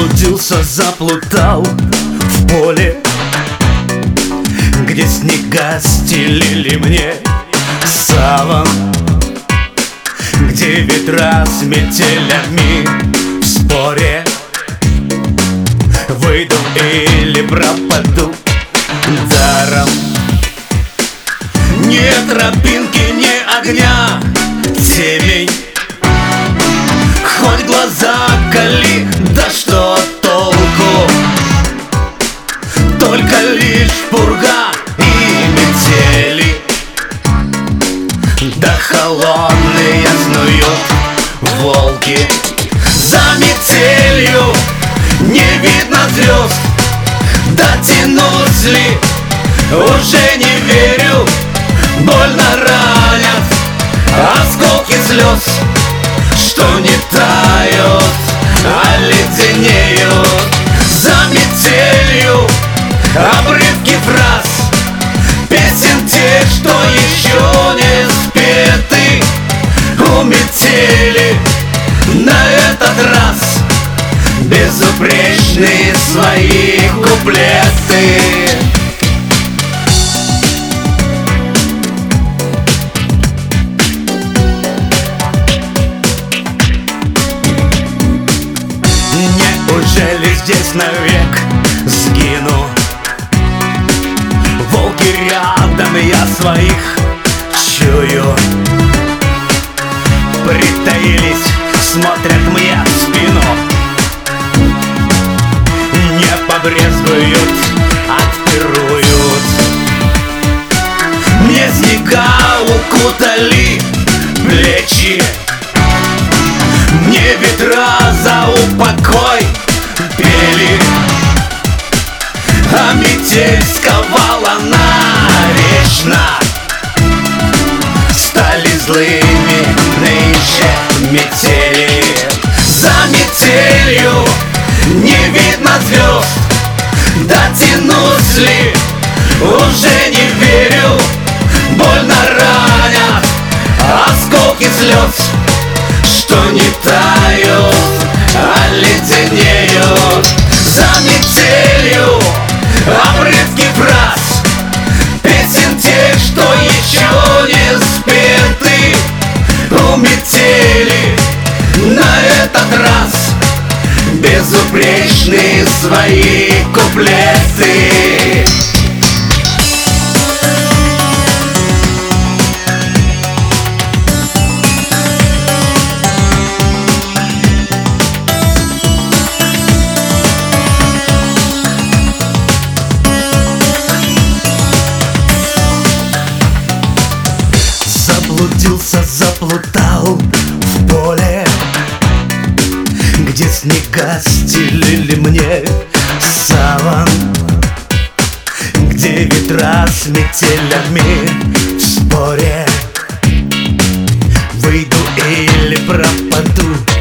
Заблудился, заплутал в поле, где снега стелили мне саван, где ветра с метелями в споре. Выйду или пропаду даром. Ни тропинки, ни огня, темень. Хоть глаза кали, да что толку? Только лишь пурга и метели, да холодные снуют волки. За метелью не видно звезд, дотянусь ли, уже не верю. Больно ранят осколки слез, что не тают, а леденеют. За метелью обрывки фраз, песен тех, что еще не спеты. У метели на этот раз безупречные свои куплеты. Неужели здесь навек сгину? Волки рядом, я своих чую. Притаились, смотрят мне в спину. Не побрезгуют, отпируют. Мне снега укутали плечи, мне ветра за упокой пели, а метель сковала навечно. Стали злыми нынче метели. За метелью не видно звезд, дотянусь ли, уже не верю. Больно ранят осколки слез, что не тают, а леденеют. За метелью обрывки фраз, песен тех, что еще не спеты. У метели на этот раз безупречные свои куплеты. Заблудился, заплутал в поле, где снега стелили мне саван, где ветра с метелями в споре. Выйду или пропаду